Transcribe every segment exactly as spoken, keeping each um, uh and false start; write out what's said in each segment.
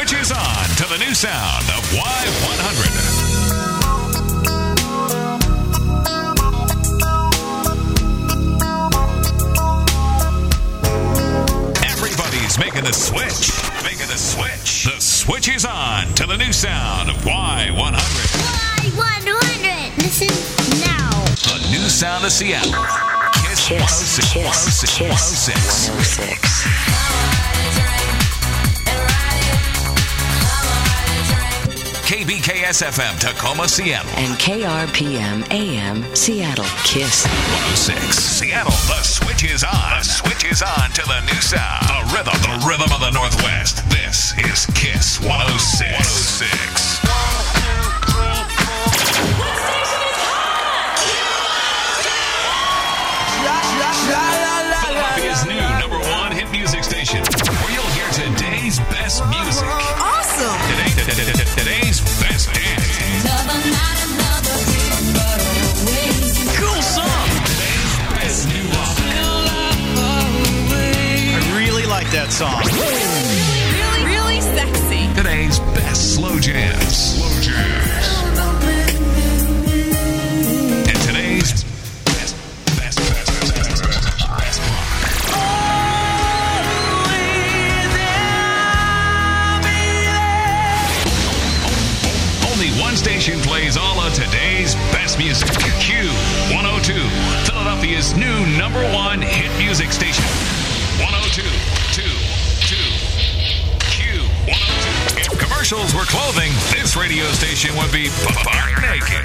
switches on to the new sound of Y one hundred. Making the switch. Making the switch. The switch is on to the new sound of Y one hundred. Y one hundred. Listen now. The new sound of Seattle. Kiss, Kiss, one oh six. Kiss, one oh six. Kiss, one oh six. K B K S F M Tacoma, Seattle. And K R P M A M Seattle. Kiss one oh six. Seattle. The switch is on. The switch is on to the new sound. The rhythm. The rhythm of the Northwest. This is Kiss one oh six. one oh six. Philadelphia's new number one hit music station, where you'll hear today's best music. Awesome. Today, today's best dance. Cool song. Today's best new rock. I really like that song. Really, really sexy. Today's best slow jams. Slow jams. And today's best, best, best, best, best, best, best rock. Only one station plays all of today's best music. Q one oh two, Philadelphia's new number one hit music station. one oh two, two, two. Q one oh two. If commercials were clothing, this radio station would be butt naked.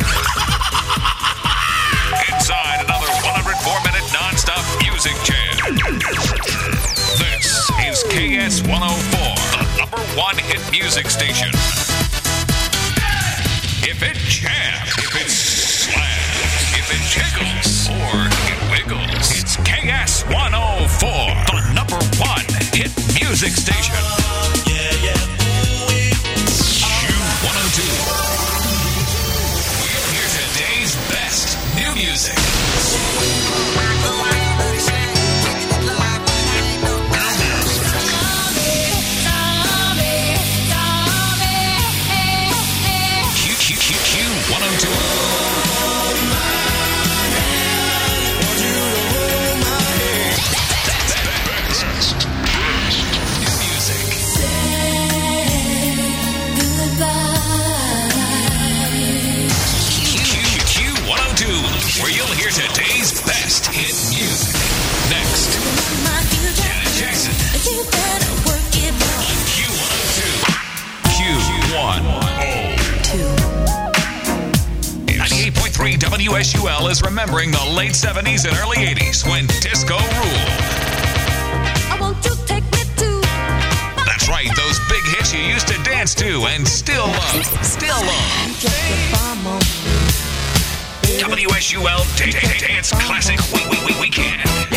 Inside another one hundred four minute non-stop music jam. This is K S one oh four, the number one hit music station. If it jams, if it slams, if it jiggles, or it wiggles, it's K S one oh four, the number one hit music station. Yeah, yeah. Q one oh two. We'll hear today's best new music. Where you'll hear today's best hit music. Next, Janet Jackson on Q one oh two. Q one oh two. ninety-eight point three W S U L is remembering the late seventies and early eighties when disco ruled. I want to take me to. That's right, those big hits you used to dance to and still love. Still love. W S U L Day Day Dance Classic we- we- we- Weekend.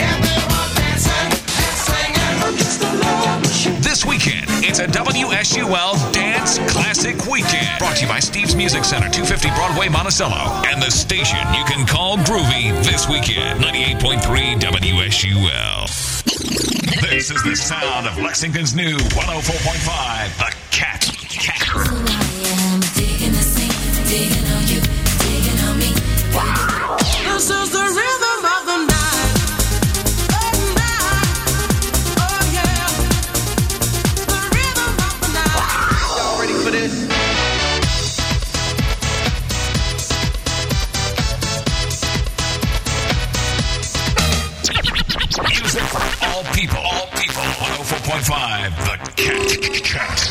This weekend, it's a W S U L Dance Classic Weekend. Brought to you by Steve's Music Center, two fifty Broadway, Monticello. And the station you can call Groovy this weekend, ninety-eight point three W S U L. This is the sound of Lexington's new one oh four point five, The Cat. Cat. So I am digging the scene, digging on you, digging on me. This is the rhythm of the night. Oh, night. Oh, yeah. The rhythm of the night. Y'all ready for this? Music for all people. All people. one oh four point five, The Cat. Cat.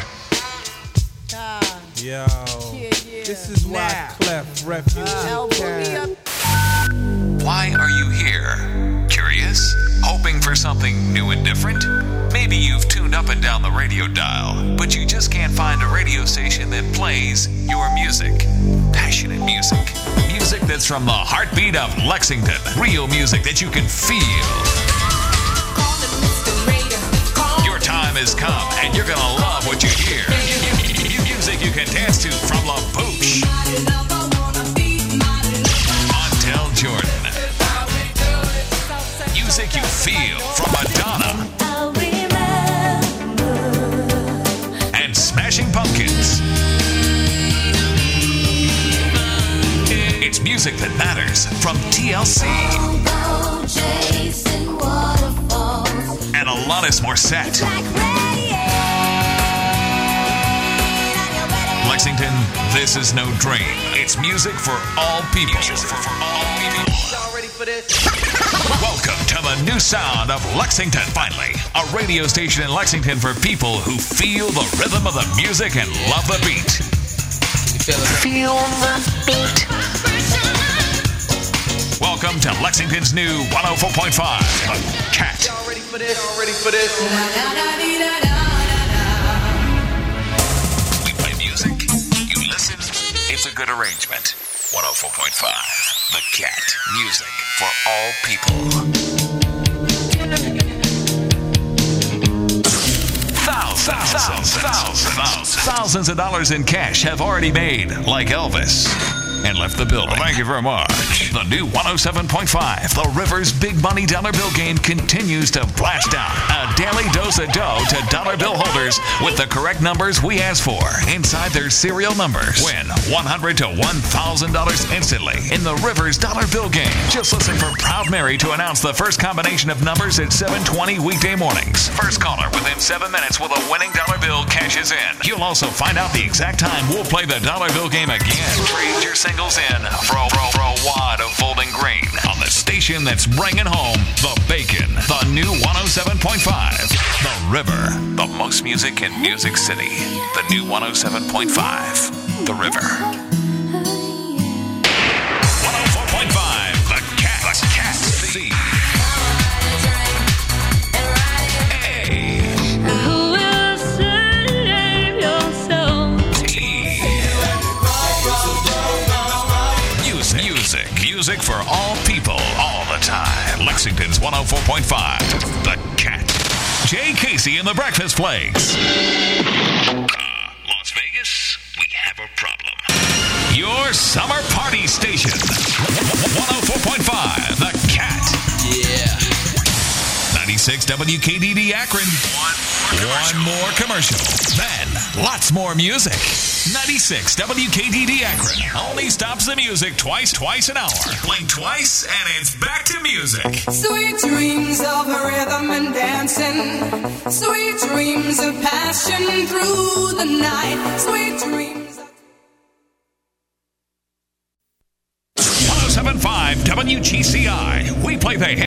Yo, Yeah, yeah. this is why Now. Clef Refugee Elbow me Camp. up. Why are you here? Curious? Hoping for something new and different? Maybe you've tuned up and down the radio dial, but you just can't find a radio station that plays your music. Passionate music. Music that's from the heartbeat of Lexington. Real music that you can feel. Your time has come, and you're gonna love what you hear. Music you can dance to from La Bouche. Montel Jordan. Music you feel from Madonna. And Smashing music that matters from T L C. And Alanis Morissette. Lexington, this is no dream. It's music for all people. Music for all people. Y'all ready for this? Welcome to the new sound of Lexington. Finally, a radio station in Lexington for people who feel the rhythm of the music and love the beat. Feel the beat. Welcome to Lexington's new one oh four point five, The Cat. Y'all ready for this? Y'all ready for this? We play music, you listen. It's a good arrangement. one oh four point five, The Cat. Music for all people. Thousands, thousands, thousands, thousands, thousands of dollars in cash have already made, like Elvis, and left the building. Thank you very much. The new one oh seven point five, The River's Big Money Dollar Bill Game continues to blast out a daily dose of dough to dollar bill holders with the correct numbers we ask for inside their serial numbers. Win one hundred dollars to one thousand dollars instantly in The River's Dollar Bill Game. Just listen for Proud Mary to announce the first combination of numbers at seven twenty weekday mornings. First caller within seven minutes with a winning dollar bill cashes in. You'll also find out the exact time we'll play the dollar bill game again. Trade your singles in for a, for a wad of folding grain on the station that's bringing home the bacon. The new one oh seven point five, The River. The most music in Music City. The new one oh seven point five, The River. one oh four point five, The Cat. The Cat. C. Music, music for all people, all the time. Lexington's one oh four point five, The Cat. Jay Casey and the Breakfast Flakes. Uh, Las Vegas, we have a problem. Your summer party station. one oh four point five, The Cat. Yeah. ninety-six W K D D Akron. One, One more commercial. Then, lots more music. ninety-six W K D D Akron only stops the music twice, twice an hour. Blink twice, and it's back to music. Sweet dreams of rhythm and dancing. Sweet dreams of passion through the night. Sweet dreams of... one oh seven point five W G C I. We play the